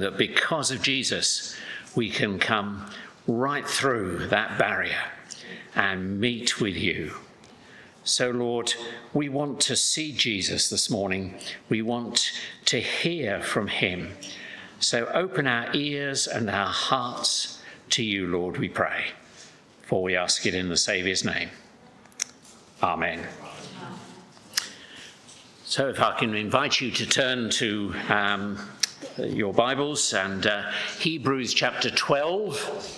that because of Jesus, we can come right through that barrier and meet with you. So, Lord, we want to see Jesus this morning. We want to hear from him. So open our ears and our hearts to you, Lord, we pray. For we ask it in the Saviour's name. Amen. So if I can invite you to turn to your Bibles and Hebrews chapter 12.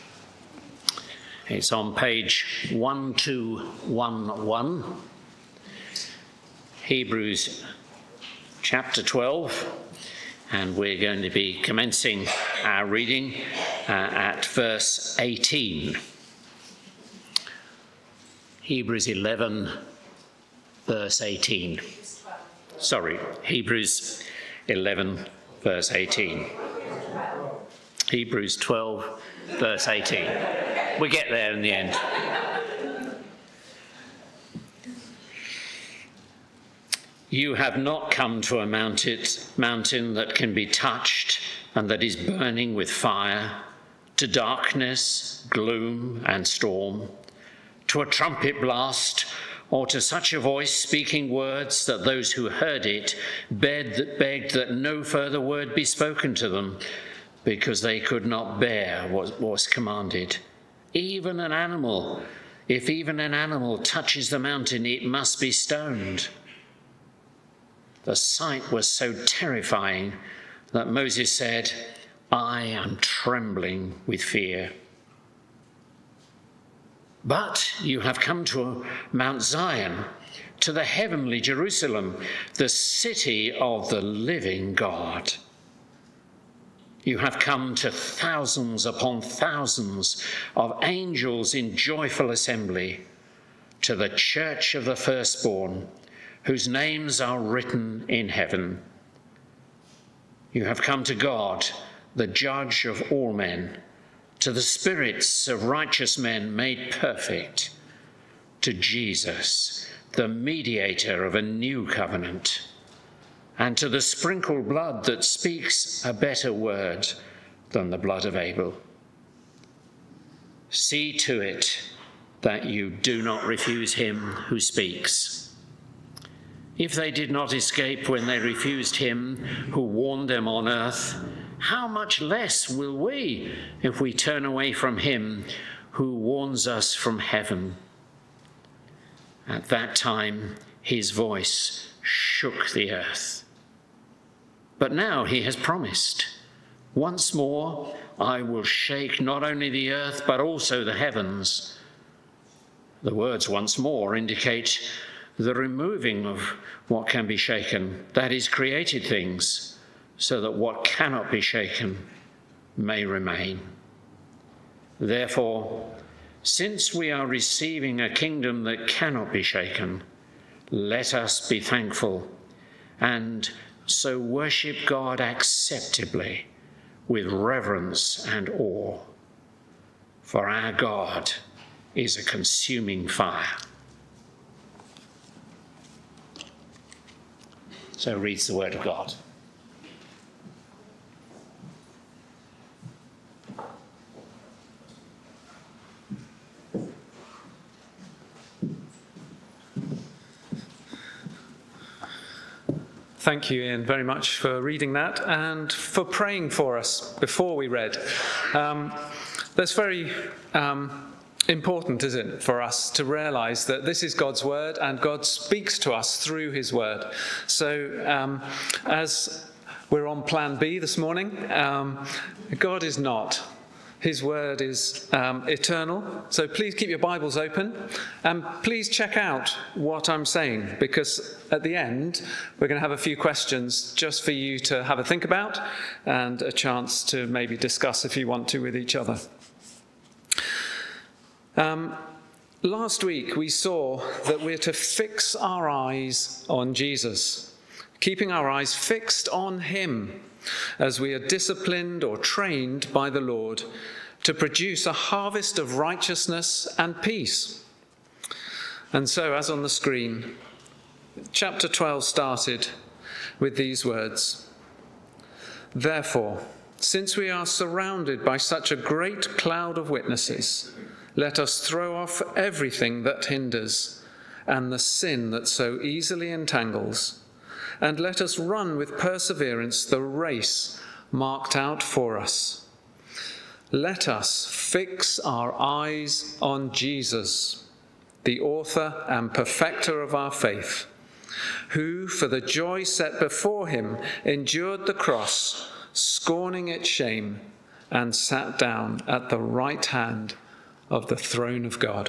It's on page 1211. Hebrews chapter 12. And we're going to be commencing our reading at verse 18. Hebrews 11, verse 18. Sorry, Hebrews 11, verse 18. Hebrews 12, verse 18. We get there in the end. You have not come to a mountain that can be touched and that is burning with fire, to darkness, gloom, and storm, to a trumpet blast, or to such a voice speaking words that those who heard it begged that no further word be spoken to them, because they could not bear what was commanded. If even an animal touches the mountain, it must be stoned. The sight was so terrifying that Moses said, I am trembling with fear. But you have come to Mount Zion, to the heavenly Jerusalem, the city of the living God. You have come to thousands upon thousands of angels in joyful assembly, to the church of the firstborn, whose names are written in heaven. You have come to God, the judge of all men, to the spirits of righteous men made perfect, to Jesus, the mediator of a new covenant, and to the sprinkled blood that speaks a better word than the blood of Abel. See to it that you do not refuse him who speaks. If they did not escape when they refused him who warned them on earth, how much less will we if we turn away from him who warns us from heaven? At that time, his voice shook the earth. But now he has promised, once more I will shake not only the earth but also the heavens. The words once more indicate the removing of what can be shaken, that is, created things, so that what cannot be shaken may remain. Therefore, since we are receiving a kingdom that cannot be shaken, let us be thankful and so worship God acceptably with reverence and awe. For our God is a consuming fire. So reads the word of God. Thank you, Ian, very much for reading that and for praying for us before we read. That's very important, isn't it, for us to realise that this is God's word and God speaks to us through his word. So as we're on plan B this morning, God is not. His word is eternal. So please keep your Bibles open and please check out what I'm saying, because at the end we're going to have a few questions just for you to have a think about and a chance to maybe discuss if you want to with each other. Last week we saw that we're to fix our eyes on Jesus, keeping our eyes fixed on him as we are disciplined or trained by the Lord to produce a harvest of righteousness and peace. And so, as on the screen, chapter 12 started with these words: Therefore, since we are surrounded by such a great cloud of witnesses, let us throw off everything that hinders and the sin that so easily entangles, and let us run with perseverance the race marked out for us. Let us fix our eyes on Jesus, the author and perfecter of our faith, who, for the joy set before him, endured the cross, scorning its shame, and sat down at the right hand of the throne of God.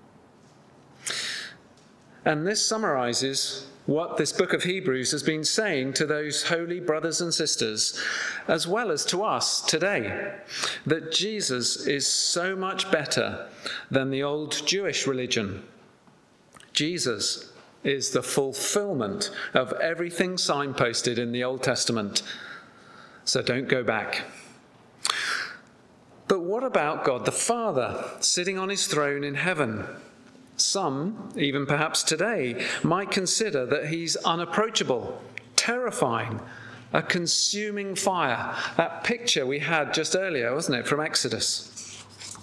And this summarizes what this book of Hebrews has been saying to those holy brothers and sisters, as well as to us today, that Jesus is so much better than the old Jewish religion. Jesus is the fulfillment of everything signposted in the Old Testament. So don't go back. But what about God the Father sitting on his throne in heaven? Some, even perhaps today, might consider that he's unapproachable, terrifying, a consuming fire. That picture we had just earlier, wasn't it, from Exodus?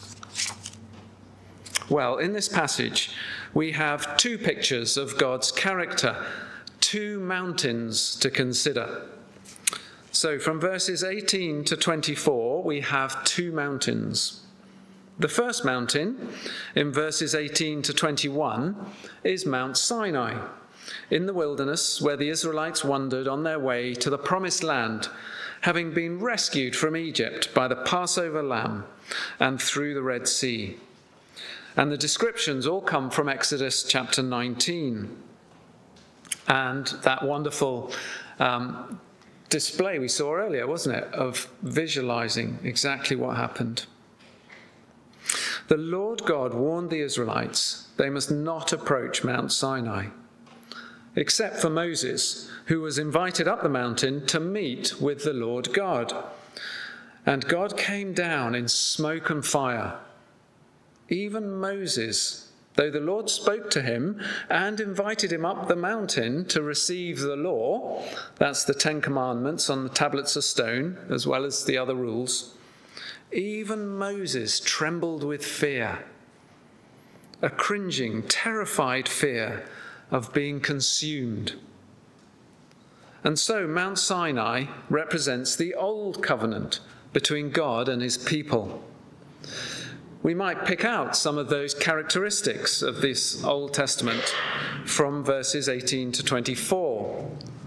Well, in this passage, we have two pictures of God's character, two mountains to consider. So from verses 18 to 24, we have two mountains. The first mountain, in verses 18 to 21, is Mount Sinai, in the wilderness where the Israelites wandered on their way to the promised land, having been rescued from Egypt by the Passover lamb and through the Red Sea. And the descriptions all come from Exodus chapter 19. And that wonderful display we saw earlier, wasn't it, of visualizing exactly what happened. The Lord God warned the Israelites they must not approach Mount Sinai, except for Moses, who was invited up the mountain to meet with the Lord God. And God came down in smoke and fire. Even Moses, though the Lord spoke to him and invited him up the mountain to receive the law, that's the 10 Commandments on the tablets of stone, as well as the other rules, even Moses trembled with fear, a cringing, terrified fear of being consumed. And so Mount Sinai represents the old covenant between God and his people. We might pick out some of those characteristics of this Old Testament from verses 18 to 24.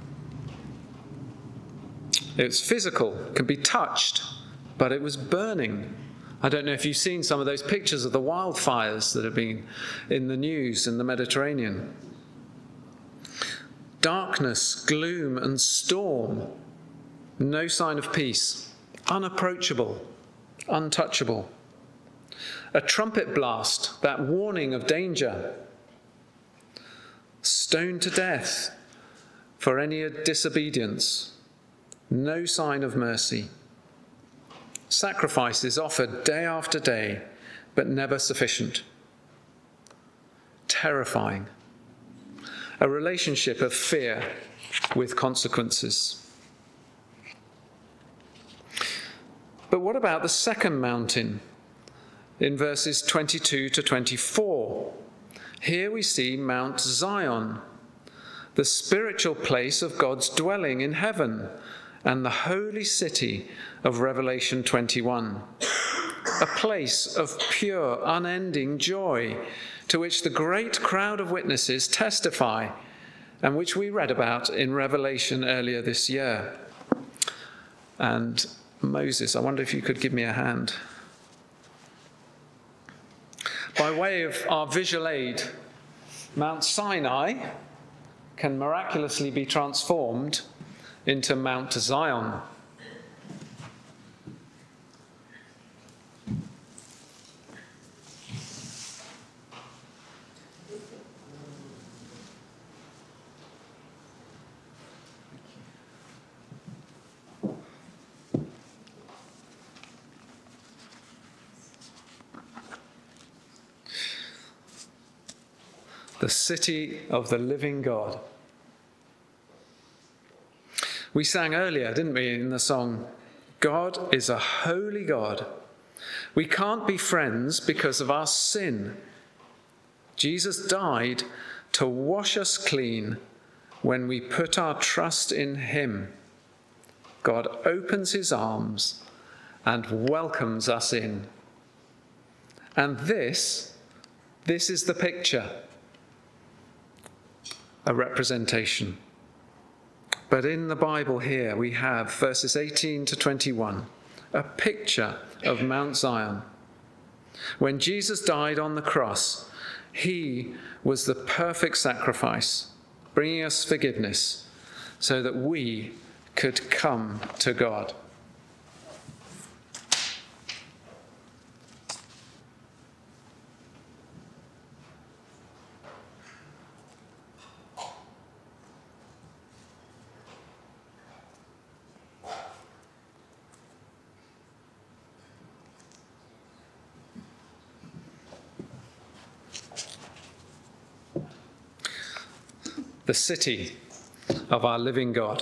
It's physical, can be touched, but it was burning. I don't know if you've seen some of those pictures of the wildfires that have been in the news in the Mediterranean. Darkness, gloom, and storm. No sign of peace. Unapproachable, untouchable. A trumpet blast, that warning of danger. Stoned to death for any disobedience. No sign of mercy. Sacrifices offered day after day, but never sufficient. Terrifying. A relationship of fear with consequences. But what about the second mountain? In verses 22 to 24, here we see Mount Zion, the spiritual place of God's dwelling in heaven, and the holy city of Revelation 21, a place of pure, unending joy to which the great crowd of witnesses testify and which we read about in Revelation earlier this year. And Moses, I wonder if you could give me a hand. By way of our visual aid, Mount Sinai can miraculously be transformed into Mount Zion. The city of the living God. We sang earlier, didn't we, in the song, God is a holy God. We can't be friends because of our sin. Jesus died to wash us clean when we put our trust in him. God opens his arms and welcomes us in. And this is the picture, a representation. But in the Bible here we have verses 18 to 21, a picture of Mount Zion. When Jesus died on the cross, he was the perfect sacrifice, bringing us forgiveness so that we could come to God. The city of our living God.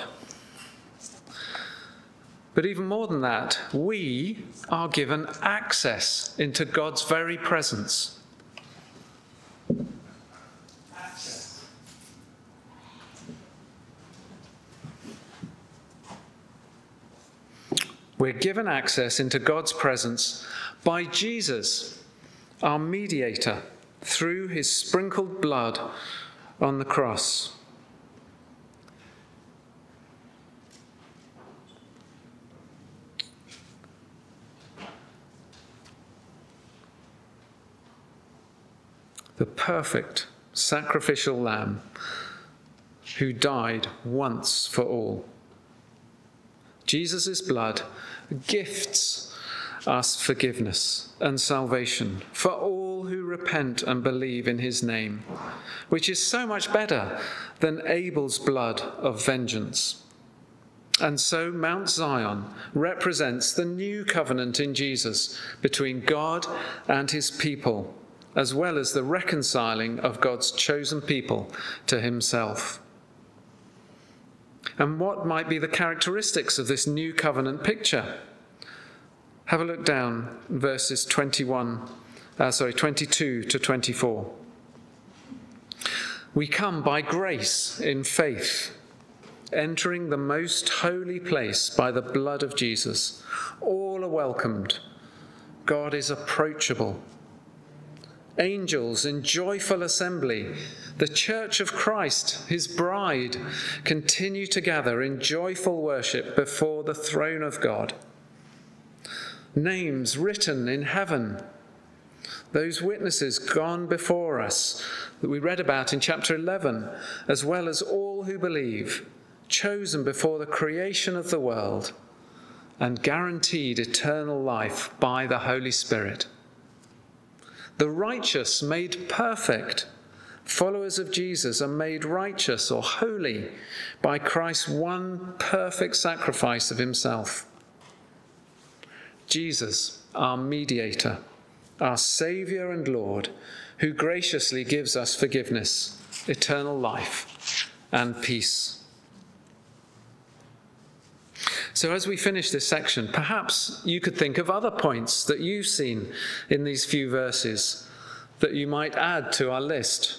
But even more than that, we are given access into God's very presence. We're given access into God's presence by Jesus, our mediator, through his sprinkled blood on the cross. The perfect sacrificial lamb who died once for all. Jesus' blood gifts us forgiveness and salvation for all who repent and believe in his name, which is so much better than Abel's blood of vengeance. And so Mount Zion represents the new covenant in Jesus between God and his people, as well as the reconciling of God's chosen people to himself. And what might be the characteristics of this new covenant picture? Have a look down verses 22 to 24. We come by grace in faith, entering the most holy place by the blood of Jesus. All are welcomed. God is approachable. Angels in joyful assembly, the church of Christ, his bride, continue to gather in joyful worship before the throne of God. Names written in heaven, those witnesses gone before us that we read about in chapter 11, as well as all who believe, chosen before the creation of the world and guaranteed eternal life by the Holy Spirit. The righteous made perfect. Followers of Jesus are made righteous or holy by Christ's one perfect sacrifice of himself. Jesus, our mediator, our Saviour and Lord, who graciously gives us forgiveness, eternal life, and peace. So as we finish this section, perhaps you could think of other points that you've seen in these few verses that you might add to our list.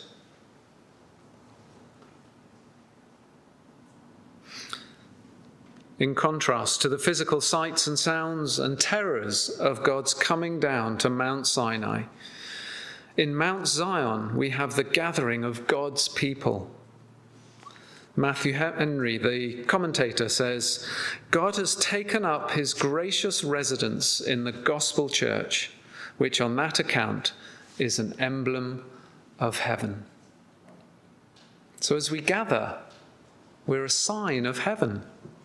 In contrast to the physical sights and sounds and terrors of God's coming down to Mount Sinai, in Mount Zion we have the gathering of God's people. Matthew Henry, the commentator, says, God has taken up his gracious residence in the gospel church, which on that account is an emblem of heaven. So as we gather, we're a sign of heaven.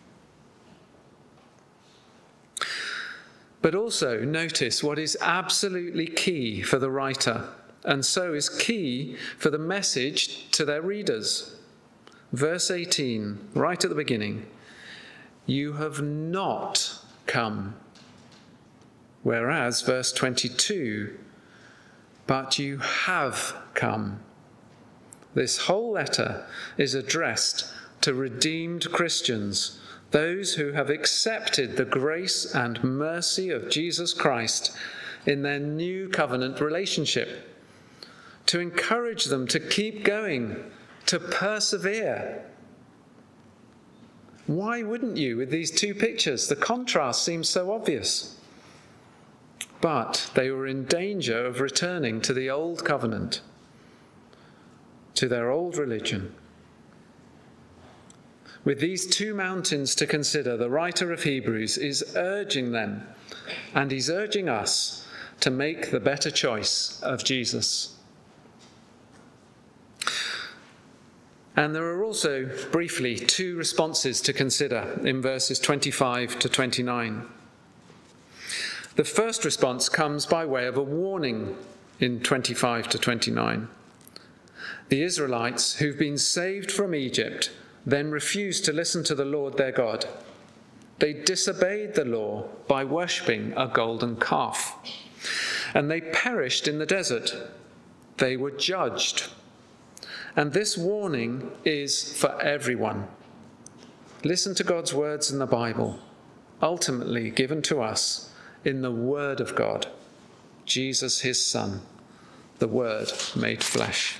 But also notice what is absolutely key for the writer, and so is key for the message to their readers. Verse 18, right at the beginning, you have not come. Whereas verse 22, but you have come. This whole letter is addressed to redeemed Christians those who have accepted the grace and mercy of Jesus Christ in their new covenant relationship, to encourage them to keep going, to persevere. Why wouldn't you with these two pictures? The contrast seems so obvious. But they were in danger of returning to the old covenant, to their old religion. With these two mountains to consider, the writer of Hebrews is urging them, and he's urging us to make the better choice of Jesus. And there are also, briefly, two responses to consider in verses 25 to 29. The first response comes by way of a warning in 25 to 29. The Israelites, who've been saved from Egypt, then refused to listen to the Lord their God. They disobeyed the law by worshipping a golden calf, and they perished in the desert. They were judged. And this warning is for everyone. Listen to God's words in the Bible, ultimately given to us in the Word of God, Jesus, his Son, the Word made flesh.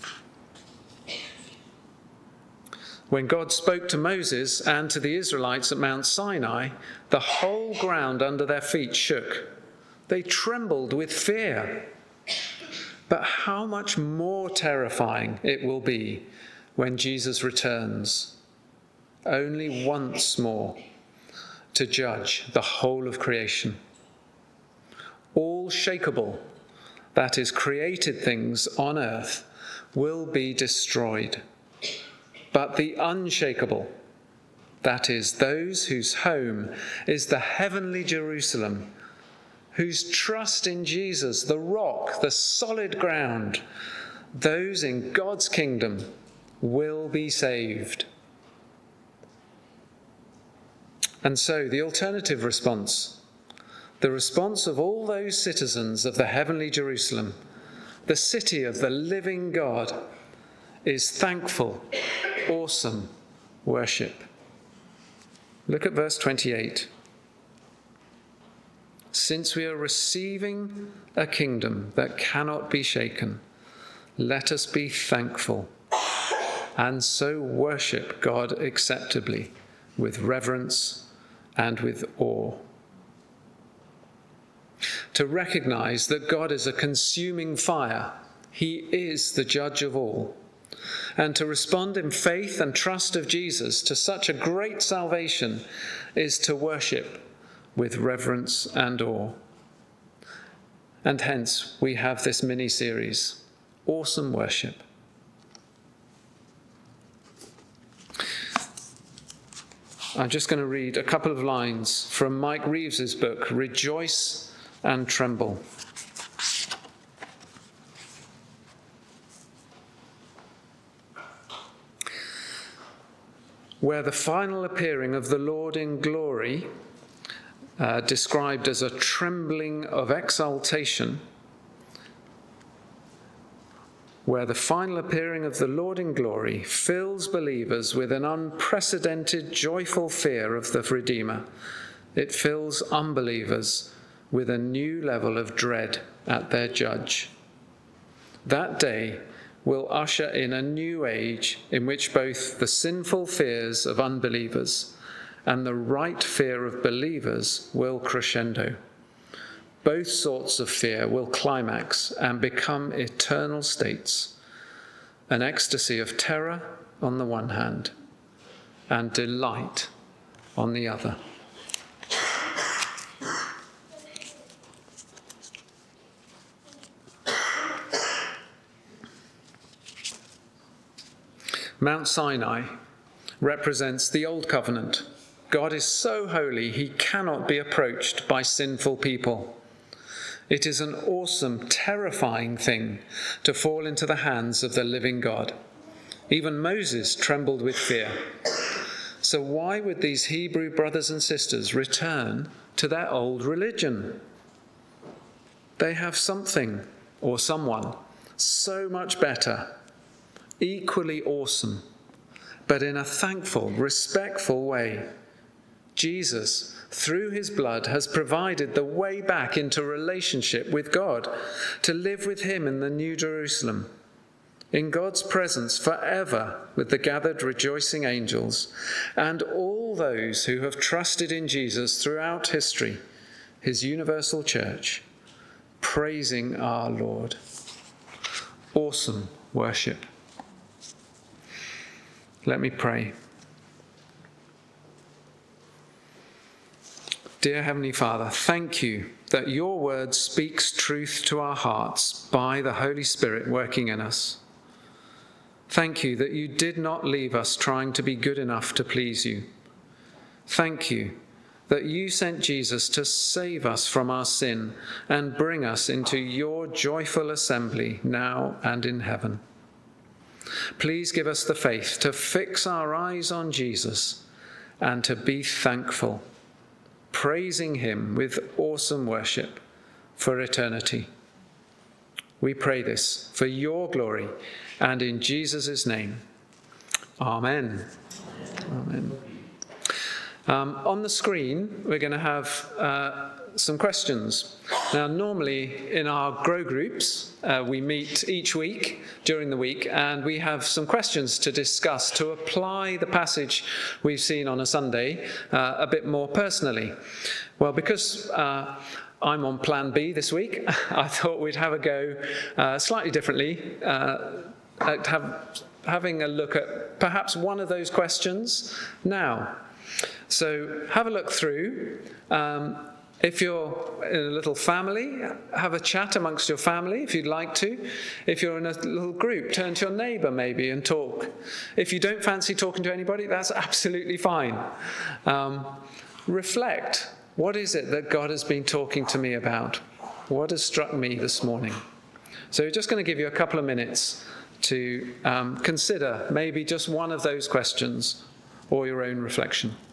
When God spoke to Moses and to the Israelites at Mount Sinai, the whole ground under their feet shook. They trembled with fear. But how much more terrifying it will be when Jesus returns, only once more, to judge the whole of creation. All shakeable, that is, created things on earth, will be destroyed. But the unshakable, that is, those whose home is the heavenly Jerusalem, whose trust in Jesus, the rock, the solid ground, those in God's kingdom will be saved. And so the alternative response, the response of all those citizens of the heavenly Jerusalem, the city of the living God, is thankful, awesome worship. Look at verse 28. Since we are receiving a kingdom that cannot be shaken, let us be thankful and so worship God acceptably with reverence and with awe. To recognize that God is a consuming fire, he is the judge of all, and to respond in faith and trust of Jesus to such a great salvation is to worship with reverence and awe. And hence we have this mini-series, Awesome Worship. I'm just going to read a couple of lines from Mike Reeves's book, Rejoice and Tremble. Where the final appearing of the Lord in glory, described as a trembling of exultation, where the final appearing of the Lord in glory fills believers with an unprecedented joyful fear of the Redeemer, it fills unbelievers with a new level of dread at their judge. That day will usher in a new age in which both the sinful fears of unbelievers and the right fear of believers will crescendo. Both sorts of fear will climax and become eternal states, an ecstasy of terror on the one hand and delight on the other. Mount Sinai represents the Old Covenant. God is so holy, he cannot be approached by sinful people. It is an awesome, terrifying thing to fall into the hands of the living God. Even Moses trembled with fear. So why would these Hebrew brothers and sisters return to their old religion? They have something or someone so much better, equally awesome, but in a thankful, respectful way, Jesus, through his blood, has provided the way back into relationship with God, to live with him in the New Jerusalem, in God's presence forever with the gathered rejoicing angels and all those who have trusted in Jesus throughout history, his universal church, praising our Lord. Awesome worship. Let me pray. Dear Heavenly Father, thank you that your word speaks truth to our hearts by the Holy Spirit working in us. Thank you that you did not leave us trying to be good enough to please you. Thank you that you sent Jesus to save us from our sin and bring us into your joyful assembly now and in heaven. Please give us the faith to fix our eyes on Jesus and to be thankful, praising him with awesome worship for eternity. We pray this for your glory and in Jesus' name. Amen. Amen. On the screen, we're going to have some questions. Now, normally in our Grow groups, we meet each week during the week, and we have some questions to discuss to apply the passage we've seen on a Sunday a bit more personally. Well, because I'm on plan B this week, I thought we'd have a go slightly differently, at having a look at perhaps one of those questions now. So have a look through. If you're in a little family, have a chat amongst your family if you'd like to. If you're in a little group, turn to your neighbour maybe and talk. If you don't fancy talking to anybody, that's absolutely fine. Reflect. What is it that God has been talking to me about? What has struck me this morning? So we're just going to give you a couple of minutes to consider maybe just one of those questions or your own reflection.